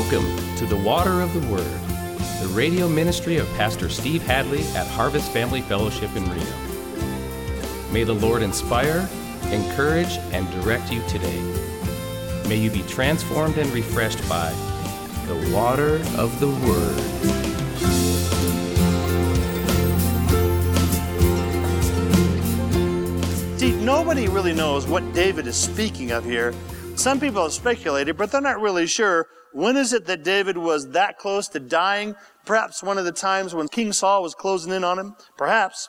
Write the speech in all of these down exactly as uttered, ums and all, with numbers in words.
Welcome to the Water of the Word, the radio ministry of Pastor Steve Hadley at Harvest Family Fellowship in Reno. May the Lord inspire, encourage, and direct you today. May you be transformed and refreshed by the water of the Word. See, nobody really knows what David is speaking of here. Some people have speculated, but they're not really sure. When is it that David was that close to dying? Perhaps one of the times when King Saul was closing in on him? Perhaps.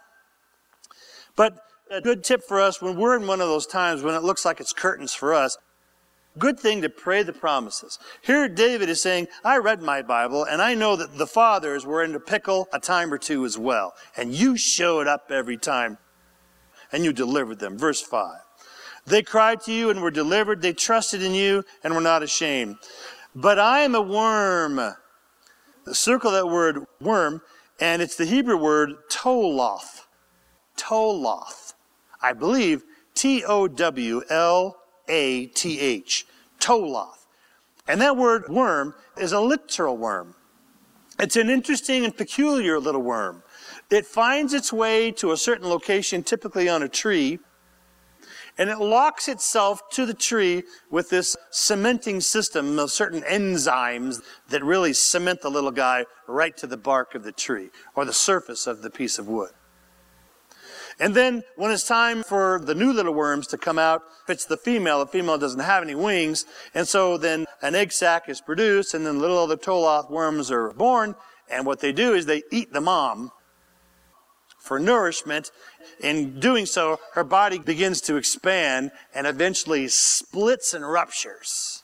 But a good tip for us, when we're in one of those times when it looks like it's curtains for us, good thing to pray the promises. Here David is saying, I read my Bible, and I know that the fathers were in a pickle a time or two as well. And you showed up every time, and you delivered them. Verse five. They cried to you and were delivered. They trusted in you and were not ashamed. But I am a worm. Circle that word worm, and it's the Hebrew word toloth. Toloth. I believe T O W L A T H. Toloth. And that word worm is a literal worm. It's an interesting and peculiar little worm. It finds its way to a certain location, typically on a tree, and it locks itself to the tree with this cementing system of certain enzymes that really cement the little guy right to the bark of the tree or the surface of the piece of wood. And then when it's time for the new little worms to come out, if it's the female, the female doesn't have any wings, and so then an egg sac is produced, and then little other toloth worms are born, and what they do is they eat the mom for nourishment. In doing so, her body begins to expand and eventually splits and ruptures.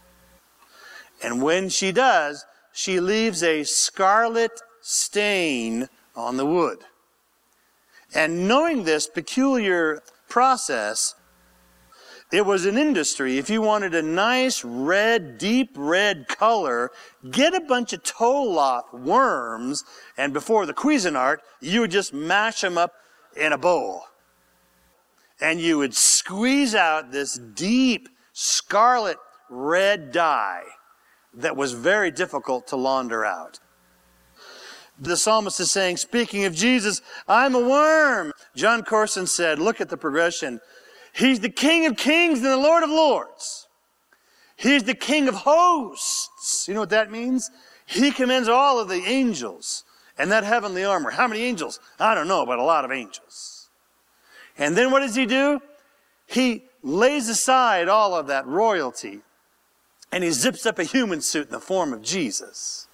And when she does, she leaves a scarlet stain on the wood. And knowing this peculiar process, it was an industry. If you wanted a nice red, deep red color, get a bunch of toloth worms, and before the Cuisinart, you would just mash them up in a bowl. And you would squeeze out this deep scarlet red dye that was very difficult to launder out. The psalmist is saying, speaking of Jesus, I'm a worm. John Corson said, look at the progression. He's the King of kings and the Lord of lords. He's the King of hosts. You know what that means? He commands all of the angels and that heavenly armor. How many angels? I don't know, but a lot of angels. And then what does he do? He lays aside all of that royalty and he zips up a human suit in the form of Jesus.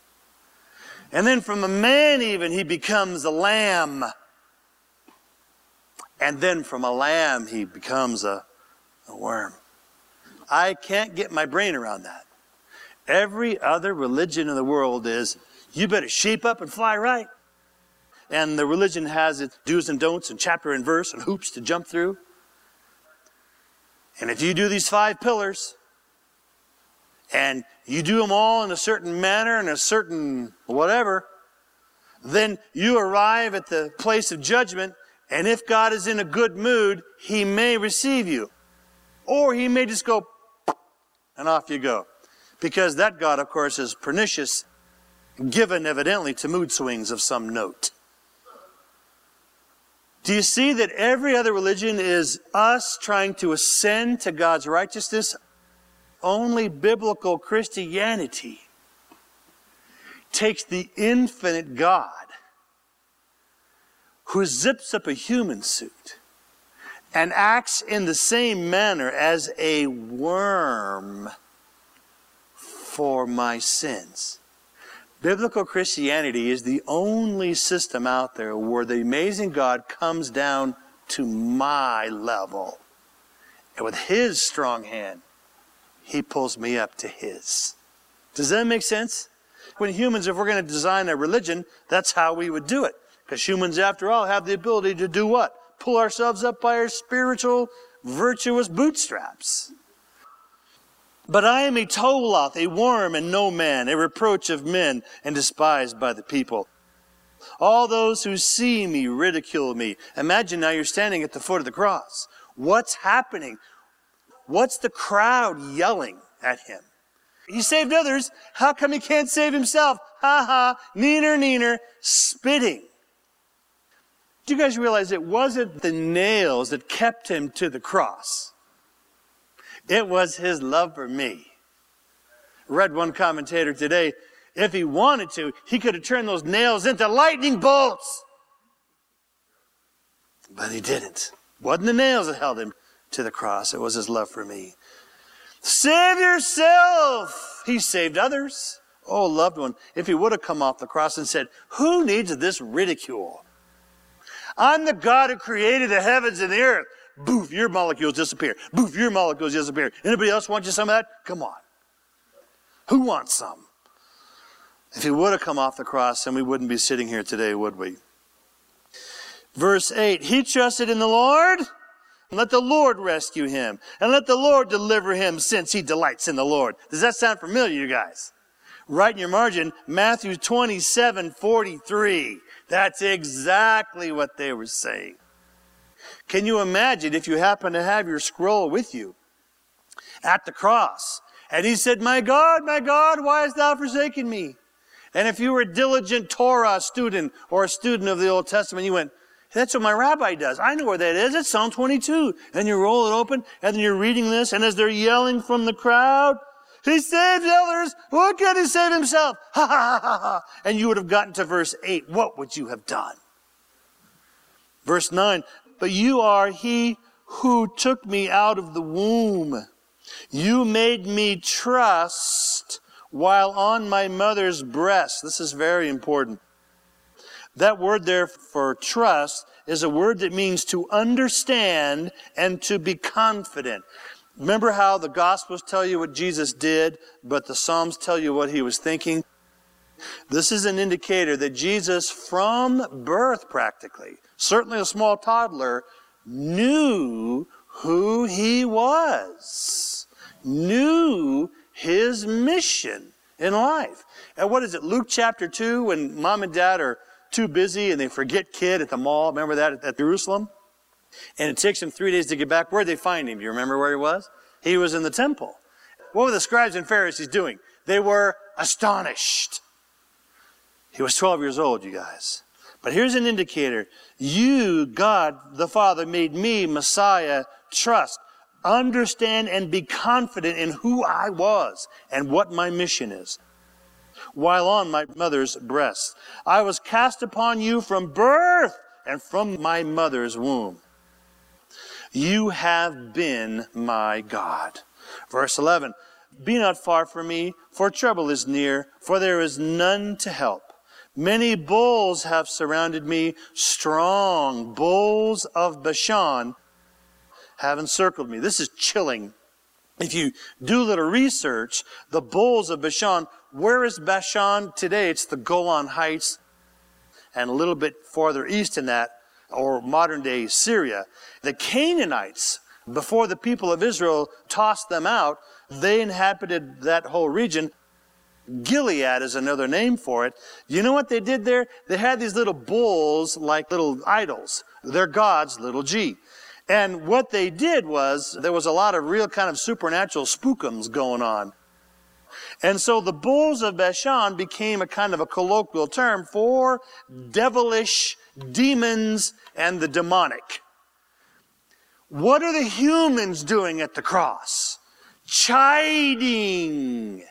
And then from a man even, he becomes a lamb. And then from a lamb, he becomes a, a worm. I can't get my brain around that. Every other religion in the world is, you better shape up and fly right. And the religion has its do's and don'ts and chapter and verse and hoops to jump through. And if you do these five pillars, and you do them all in a certain manner and a certain whatever, then you arrive at the place of judgment, and if God is in a good mood, He may receive you. Or He may just go, and off you go. Because that God, of course, is pernicious, given evidently to mood swings of some note. Do you see that every other religion is us trying to ascend to God's righteousness? Only biblical Christianity takes the infinite God who zips up a human suit and acts in the same manner as a worm for my sins. Biblical Christianity is the only system out there where the amazing God comes down to my level. And with His strong hand, He pulls me up to His. Does that make sense? When humans, if we're going to design a religion, that's how we would do it. Because humans, after all, have the ability to do what? Pull ourselves up by our spiritual, virtuous bootstraps. But I am a toloth, a worm and no man, a reproach of men and despised by the people. All those who see me ridicule me. Imagine now you're standing at the foot of the cross. What's happening? What's the crowd yelling at him? He saved others. How come he can't save himself? Ha ha, neener, neener, spitting. Do you guys realize it wasn't the nails that kept him to the cross? It was his love for me. Read one commentator today, if he wanted to, he could have turned those nails into lightning bolts. But he didn't. It wasn't the nails that held him to the cross. It was his love for me. Save yourself. He saved others. Oh, loved one, if he would have come off the cross and said, who needs this ridicule? I'm the God who created the heavens and the earth. Boof, your molecules disappear. Boof, your molecules disappear. Anybody else want you some of that? Come on. Who wants some? If he would have come off the cross, then we wouldn't be sitting here today, would we? Verse eight, he trusted in the Lord. Let the Lord rescue him. And let the Lord deliver him, since he delights in the Lord. Does that sound familiar, you guys? Write in your margin, Matthew twenty-seven forty-three. That's exactly what they were saying. Can you imagine if you happen to have your scroll with you at the cross, and he said, my God, my God, why hast thou forsaken me? And if you were a diligent Torah student or a student of the Old Testament, you went, that's what my rabbi does. I know where that is. It's Psalm twenty-two. And you roll it open, and then you're reading this, and as they're yelling from the crowd, he saved others. What can he save himself? Ha ha ha ha. And you would have gotten to verse eight. What would you have done? Verse nine. But you are he who took me out of the womb. You made me trust while on my mother's breast. This is very important. That word there for trust is a word that means to understand and to be confident. Remember how the Gospels tell you what Jesus did, but the Psalms tell you what he was thinking? This is an indicator that Jesus, from birth practically, certainly a small toddler, knew who he was, knew his mission in life. And what is it, Luke chapter two, when mom and dad are too busy and they forget kid at the mall? Remember that at, at Jerusalem? And it takes him three days to get back. Where'd they find him? Do you remember where he was? He was in the temple. What were the scribes and Pharisees doing? They were astonished. He was twelve years old, you guys. But here's an indicator. You, God the Father, made me, Messiah, trust, understand, and be confident in who I was and what my mission is. While on my mother's breast, I was cast upon you from birth and from my mother's womb. You have been my God. Verse eleven, be not far from me, for trouble is near, for there is none to help. Many bulls have surrounded me, strong bulls of Bashan have encircled me. This is chilling. If you do a little research, the bulls of Bashan, where is Bashan today? It's the Golan Heights, and a little bit farther east in that, or modern-day Syria. The Canaanites, before the people of Israel tossed them out, they inhabited that whole region. Gilead is another name for it. You know what they did there? They had these little bulls like little idols. They're gods, little g. And what they did was, there was a lot of real kind of supernatural spookums going on. And so the bulls of Bashan became a kind of a colloquial term for devilish demons and the demonic. What are the humans doing at the cross? Chiding.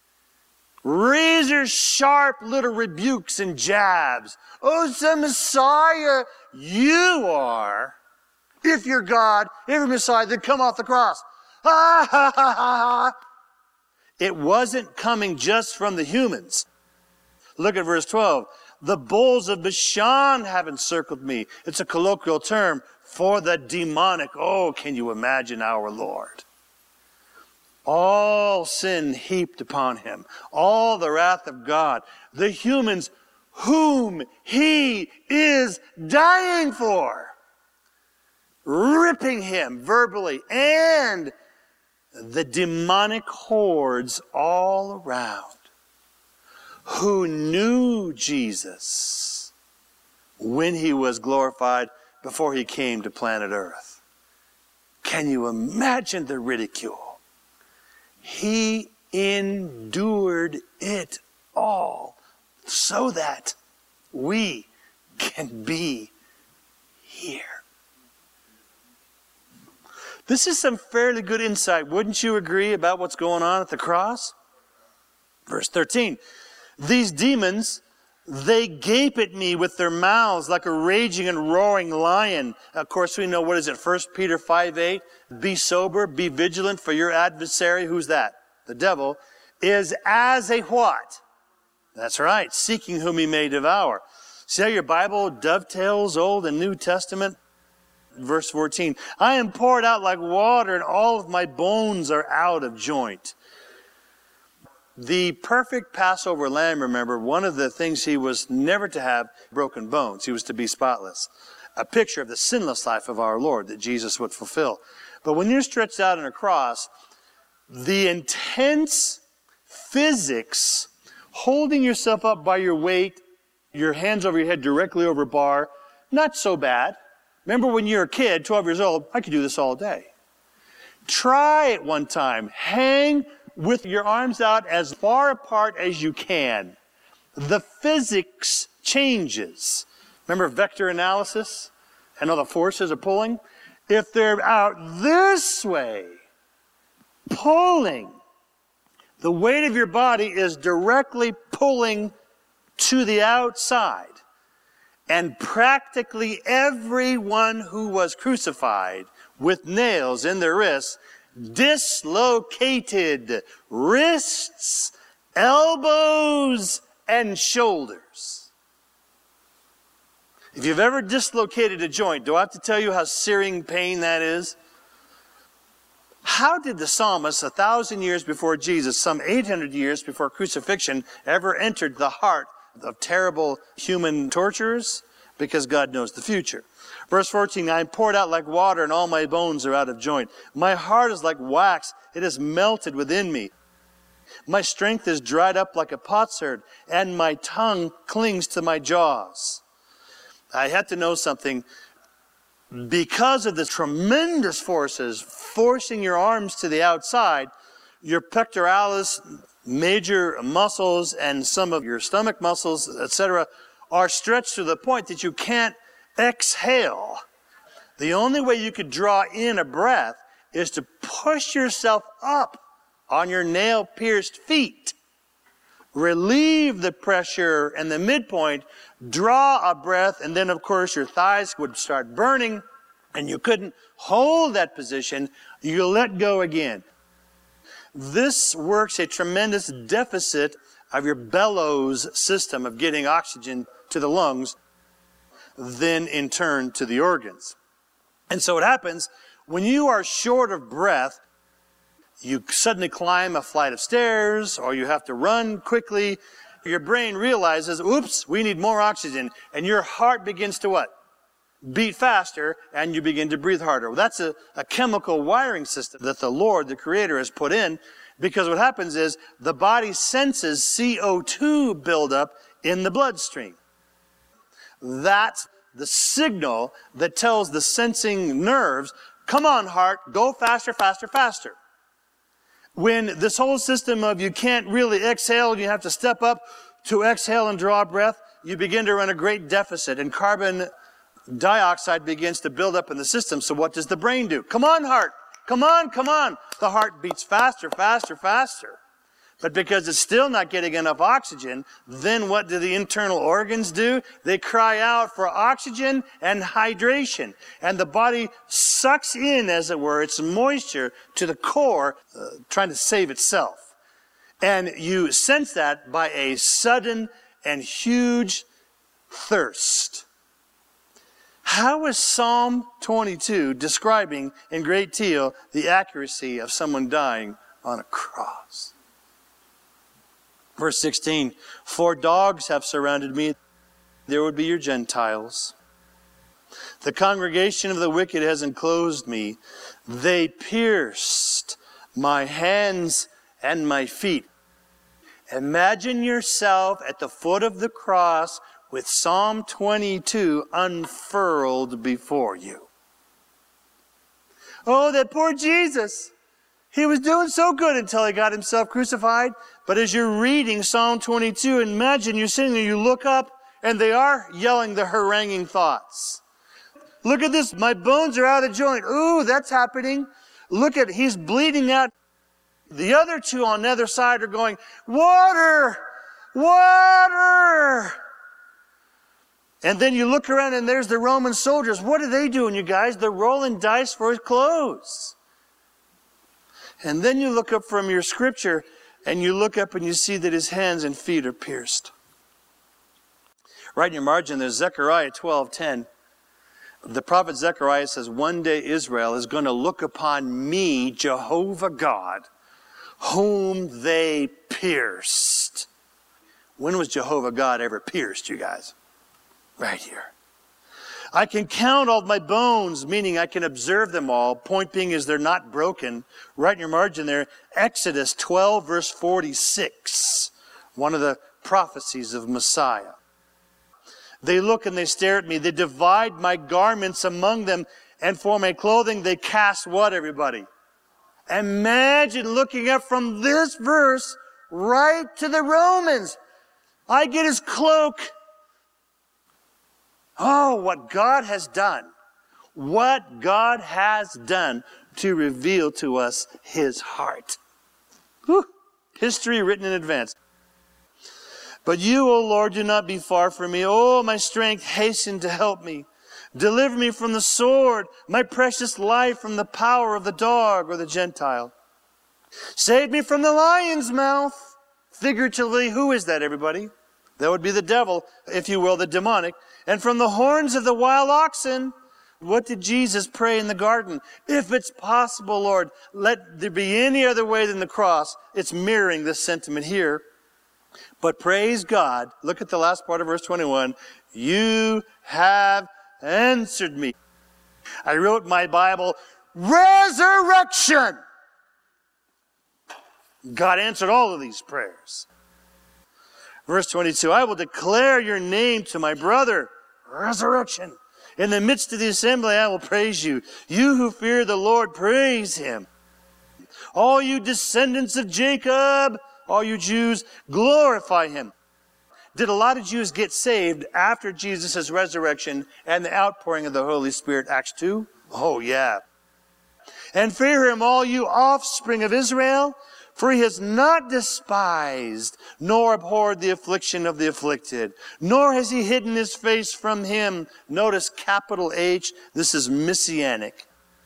Razor sharp little rebukes and jabs. Oh, it's the Messiah. You are. If you're God, if you're Messiah, then come off the cross. Ha ha ha ha. It wasn't coming just from the humans. Look at verse twelve. The bulls of Bashan have encircled me. It's a colloquial term for the demonic. Oh, can you imagine our Lord? All sin heaped upon him. All the wrath of God. The humans whom he is dying for. Ripping him verbally. And the demonic hordes all around. Who knew Jesus when he was glorified before he came to planet Earth. Can you imagine the ridicule? He endured it all so that we can be here. This is some fairly good insight, wouldn't you agree, about what's going on at the cross? Verse thirteen, these demons, they gape at me with their mouths like a raging and roaring lion. Of course, we know, what is it, First Peter five eight? Be sober, be vigilant, for your adversary, who's that? The devil, is as a what? That's right, seeking whom he may devour. See how your Bible dovetails Old and New Testament? Verse fourteen, I am poured out like water, and all of my bones are out of joint. The perfect Passover lamb, remember, one of the things he was never to have broken bones. He was to be spotless. A picture of the sinless life of our Lord that Jesus would fulfill. But when you're stretched out on a cross, the intense physics, holding yourself up by your weight, your hands over your head directly over a bar, not so bad. Remember when you were a kid, twelve years old, I could do this all day. Try it one time. Hang with your arms out as far apart as you can. The physics changes. Remember vector analysis and all the forces are pulling? If they're out this way, pulling, the weight of your body is directly pulling to the outside. And practically everyone who was crucified with nails in their wrists dislocated wrists, elbows, and shoulders. If you've ever dislocated a joint, do I have to tell you how searing pain that is? How did the psalmist, a thousand years before Jesus, some eight hundred years before crucifixion, ever entered the heart of terrible human torturers? Because God knows the future. Verse fourteen, I am poured out like water, and all my bones are out of joint. My heart is like wax. It is melted within me. My strength is dried up like a potsherd, and my tongue clings to my jaws. I had to know something. Because of the tremendous forces forcing your arms to the outside, your pectoralis, major muscles, and some of your stomach muscles, et cetera, are stretched to the point that you can't exhale. The only way you could draw in a breath is to push yourself up on your nail-pierced feet. Relieve the pressure and the midpoint, draw a breath, and then, of course, your thighs would start burning, and you couldn't hold that position. You let go again. This works a tremendous deficit of your bellows system of getting oxygen to the lungs, then in turn to the organs. And so what happens, when you are short of breath, you suddenly climb a flight of stairs, or you have to run quickly. Your brain realizes, oops, we need more oxygen. And your heart begins to what? Beat faster, and you begin to breathe harder. Well, that's a, a chemical wiring system that the Lord, the Creator, has put in, because what happens is the body senses C O two buildup in the bloodstream. That's the signal that tells the sensing nerves, come on, heart, go faster, faster, faster. When this whole system of you can't really exhale, you have to step up to exhale and draw a breath, you begin to run a great deficit, and carbon dioxide begins to build up in the system. So what does the brain do? Come on, heart. Come on, come on. The heart beats faster, faster, faster. But because it's still not getting enough oxygen, then what do the internal organs do? They cry out for oxygen and hydration. And the body sucks in, as it were, its moisture to the core, uh, trying to save itself. And you sense that by a sudden and huge thirst. How is Psalm twenty-two describing in great detail the accuracy of someone dying on a cross? Verse sixteen, for dogs have surrounded me, there would be your Gentiles. The congregation of the wicked has enclosed me. They pierced my hands and my feet. Imagine yourself at the foot of the cross with Psalm twenty-two unfurled before you. Oh, that poor Jesus. He was doing so good until he got himself crucified. But as you're reading Psalm twenty-two, imagine you're sitting there, you look up, and they are yelling the haranguing thoughts. Look at this, my bones are out of joint. Ooh, that's happening. Look at, he's bleeding out. The other two on the other side are going, water, water. And then you look around and there's the Roman soldiers. What are they doing, you guys? They're rolling dice for his clothes. And then you look up from your scripture and you look up and you see that his hands and feet are pierced. Right in your margin there's Zechariah twelve ten. The prophet Zechariah says, one day Israel is going to look upon me, Jehovah God, whom they pierced. When was Jehovah God ever pierced, you guys? Right here. I can count all my bones, meaning I can observe them all. Point being is they're not broken. Right in your margin there, Exodus twelve verse forty-six. One of the prophecies of Messiah. They look and they stare at me. They divide my garments among them, and for my clothing they cast what, everybody? Imagine looking up from this verse right to the Romans. I get his cloak. Oh, what God has done. What God has done to reveal to us his heart. Whew. History written in advance. But you, O Lord, do not be far from me. Oh, my strength, hasten to help me. Deliver me from the sword, my precious life from the power of the dog or the Gentile. Save me from the lion's mouth. Figuratively, who is that, everybody? That would be the devil, if you will, the demonic. And from the horns of the wild oxen. What did Jesus pray in the garden? If it's possible, Lord, let there be any other way than the cross. It's mirroring this sentiment here. But praise God, look at the last part of verse twenty-one. You have answered me. I wrote in my Bible, resurrection. God answered all of these prayers. Verse twenty-two, I will declare your name to my brother. Resurrection. In the midst of the assembly, I will praise you. You who fear the Lord, praise him. All you descendants of Jacob, all you Jews, glorify him. Did a lot of Jews get saved after Jesus' resurrection and the outpouring of the Holy Spirit, Acts two? Oh, yeah. And fear him, all you offspring of Israel, for he has not despised nor abhorred the affliction of the afflicted, nor has he hidden his face from him. Notice capital H, this is messianic.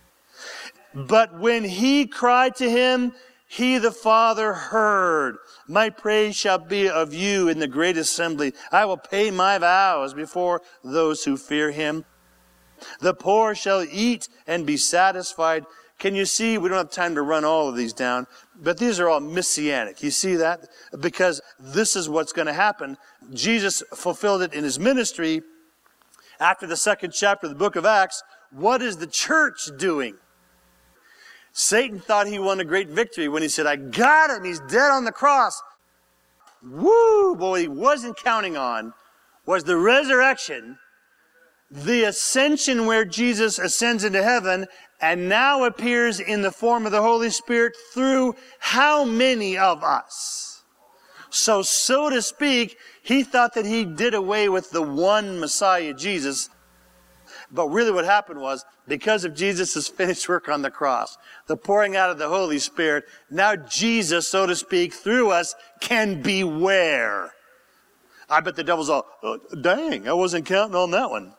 But when he cried to him, he, the Father, heard. My praise shall be of you in the great assembly. I will pay my vows before those who fear him. The poor shall eat and be satisfied. Can you see? We don't have time to run all of these down, but these are all messianic. You see that? Because this is what's going to happen. Jesus fulfilled it in his ministry. After the second chapter of the book of Acts, what is the church doing? Satan thought he won a great victory when he said, I got him, he's dead on the cross. Woo! But what he wasn't counting on was the resurrection, the ascension where Jesus ascends into heaven and now appears in the form of the Holy Spirit through how many of us? So, so to speak, he thought that he did away with the one Messiah, Jesus. But really what happened was, because of Jesus' finished work on the cross, the pouring out of the Holy Spirit, now Jesus, so to speak, through us, can be where? I bet the devil's all, oh, dang, I wasn't counting on that one.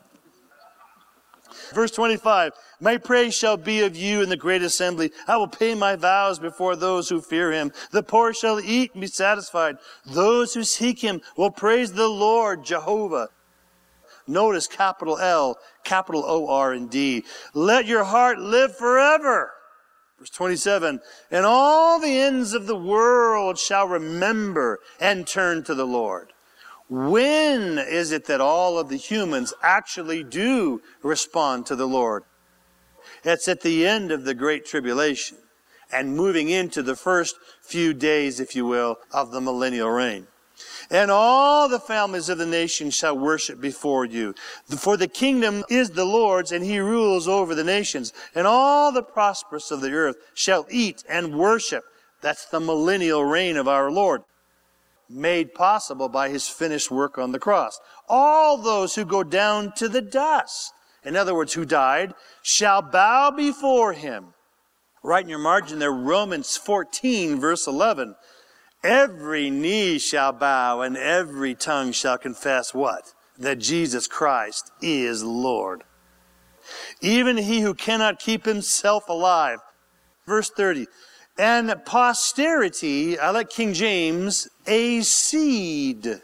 Verse twenty-five, my praise shall be of you in the great assembly. I will pay my vows before those who fear him. The poor shall eat and be satisfied. Those who seek him will praise the Lord, Jehovah. Notice capital L, capital O R and D. Let your heart live forever. Verse twenty-seven, and all the ends of the world shall remember and turn to the Lord. When is it that all of the humans actually do respond to the Lord? It's at the end of the Great Tribulation and moving into the first few days, if you will, of the millennial reign. And all the families of the nations shall worship before you. For the kingdom is the Lord's, and he rules over the nations. And all the prosperous of the earth shall eat and worship. That's the millennial reign of our Lord, made possible by his finished work on the cross. All those who go down to the dust, in other words, who died, shall bow before him. Write in your margin there, Romans fourteen, verse eleven. Every knee shall bow and every tongue shall confess what? That Jesus Christ is Lord. Even he who cannot keep himself alive. Verse thirty. And posterity, I like King James, a seed.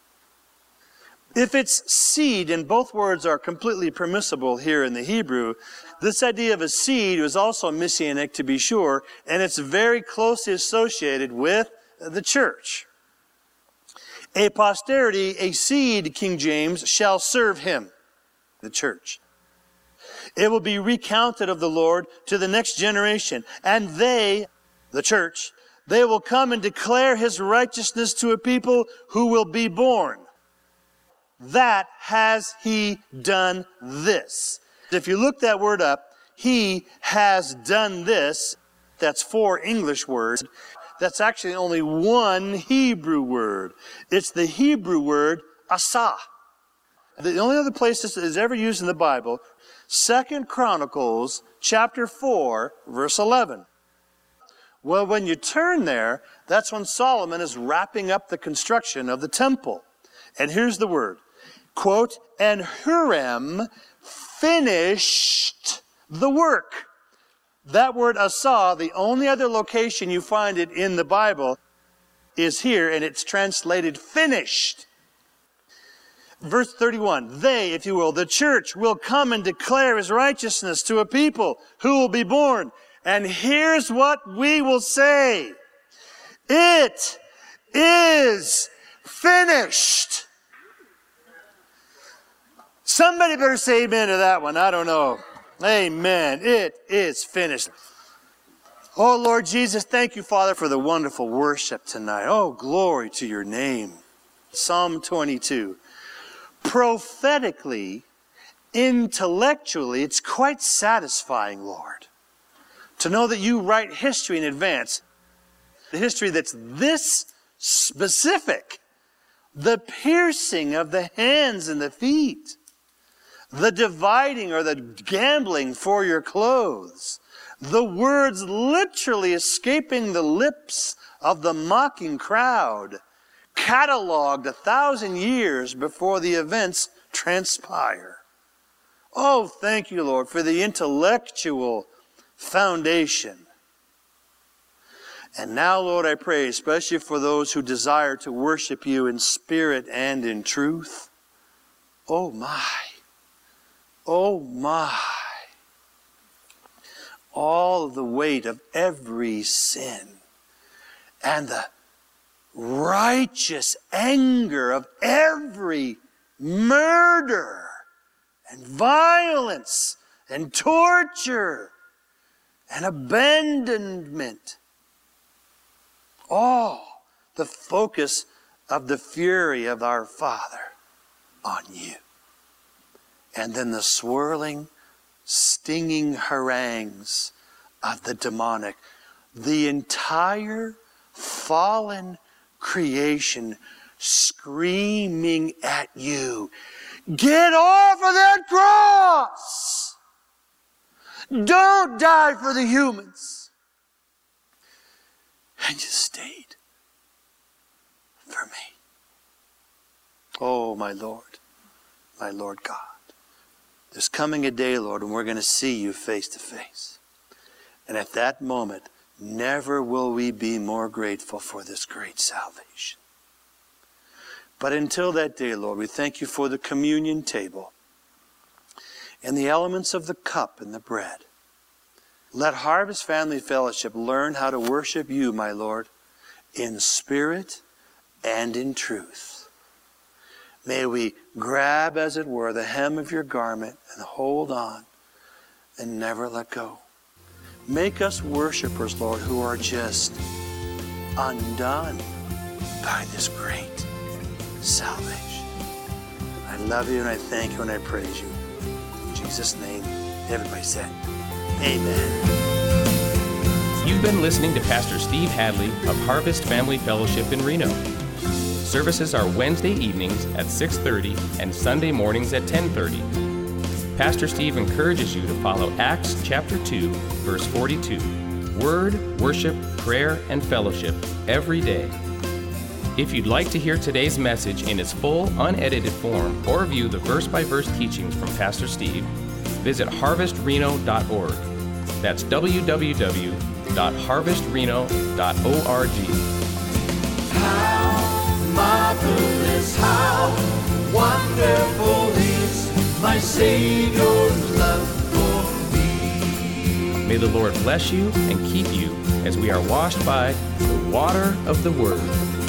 If it's seed, and both words are completely permissible here in the Hebrew, this idea of a seed was also messianic to be sure, and it's very closely associated with the church. A posterity, a seed, King James, shall serve him, the church. It will be recounted of the Lord to the next generation, and they, the church, they will come and declare his righteousness to a people who will be born. That has he done this. If you look that word up, he has done this. That's four English words. That's actually only one Hebrew word. It's the Hebrew word asah. The only other place this is ever used in the Bible, Second Chronicles chapter four, verse eleven. Well, when you turn there, that's when Solomon is wrapping up the construction of the temple. And here's the word, quote, and Huram finished the work. That word asah, the only other location you find it in the Bible is here, and it's translated finished. Verse thirty-one, they, if you will, the church will come and declare his righteousness to a people who will be born. And here's what we will say. It is finished. Somebody better say amen to that one. I don't know. Amen. It is finished. Oh, Lord Jesus, thank you, Father, for the wonderful worship tonight. Oh, glory to your name. Psalm twenty-two. Prophetically, intellectually, it's quite satisfying, Lord, to know that you write history in advance. The history that's this specific. The piercing of the hands and the feet. The dividing or the gambling for your clothes. The words literally escaping the lips of the mocking crowd. Cataloged a thousand years before the events transpire. Oh, thank you, Lord, for the intellectual foundation. And now, Lord, I pray, especially for those who desire to worship you in spirit and in truth. Oh, my. Oh, my. All the weight of every sin and the righteous anger of every murder and violence and torture and abandonment. All the focus of the fury of our Father on you. And then the swirling, stinging harangues of the demonic. The entire fallen creation screaming at you, get off of that cross! Don't die for the humans! And you stayed for me. Oh, my Lord, my Lord God. There's coming a day, Lord, when we're going to see you face to face. And at that moment, never will we be more grateful for this great salvation. But until that day, Lord, we thank you for the communion table and the elements of the cup and the bread. Let Harvest Family Fellowship learn how to worship you, my Lord, in spirit and in truth. May we grab, as it were, the hem of your garment and hold on and never let go. Make us worshipers, Lord, who are just undone by this great salvation. I love you and I thank you and I praise you. In Jesus' name, everybody said, amen. You've been listening to Pastor Steve Hadley of Harvest Family Fellowship in Reno. Services are Wednesday evenings at six thirty and Sunday mornings at ten thirty. Pastor Steve encourages you to follow Acts chapter two, verse forty-two. Word, worship, prayer, and fellowship every day. If you'd like to hear today's message in its full, unedited form or view the verse-by-verse teachings from Pastor Steve, visit harvest reno dot org. That's w w w dot harvest reno dot org. How marvelous, how wonderful is my Savior's love for me. May the Lord bless you and keep you as we are washed by the water of the Word.